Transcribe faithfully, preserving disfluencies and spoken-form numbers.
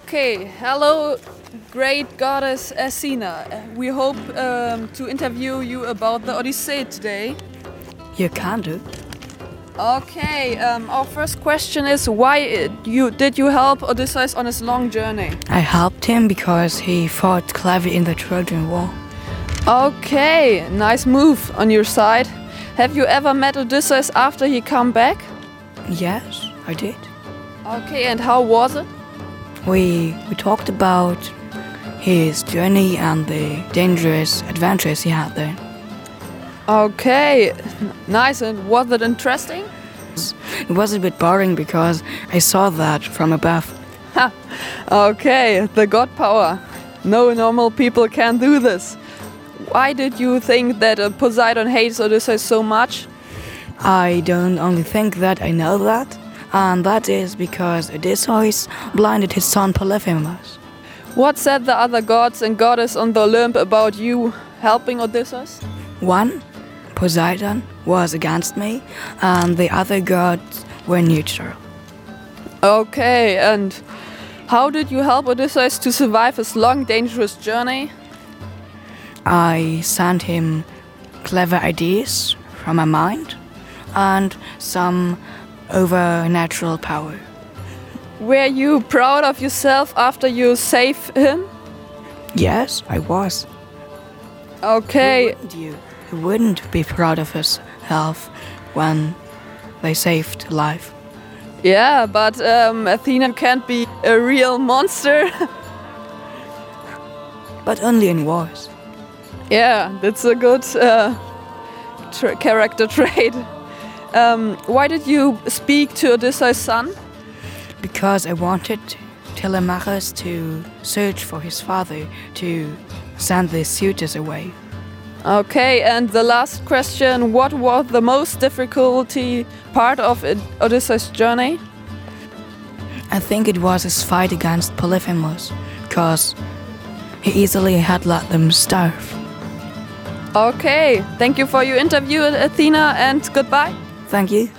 Okay, hello, great goddess Athena. We hope um, to interview you about the Odyssey today. You can do. Okay, um, our first question is why you did you help Odysseus on his long journey? I helped him because he fought clever in the Trojan War. Okay, nice move on your side. Have you ever met Odysseus after he come back? Yes, I did. Okay, and how was it? We we talked about his journey and the dangerous adventures he had there. Okay, nice. And was it interesting? It was a bit boring because I saw that from above. Ha! Okay, the god power. No normal people can do this. Why did you think that uh, Poseidon hates Odysseus so much? I don't only think that, I know that. And that is because Odysseus blinded his son Polyphemus. What said the other gods and goddess on the Olymp about you helping Odysseus? One, Poseidon, was against me, and the other gods were neutral. Okay, and how did you help Odysseus to survive his long, dangerous journey? I sent him clever ideas from my mind and some overnatural power. Were you proud of yourself after you saved him? Yes, I was. Okay. Who wouldn't you? Who wouldn't be proud of himself when they saved life? Yeah, but um, Athena can't be a real monster. But only in wars. Yeah, that's a good uh, tra- character trait. Um, why did you speak to Odysseus' son? Because I wanted Telemachus to search for his father to send the suitors away. Okay, and the last question, what was the most difficulty part of Od- Odysseus' journey? I think it was his fight against Polyphemus, because he easily had let them starve. Okay, thank you for your interview, Athena, and goodbye. Thank you.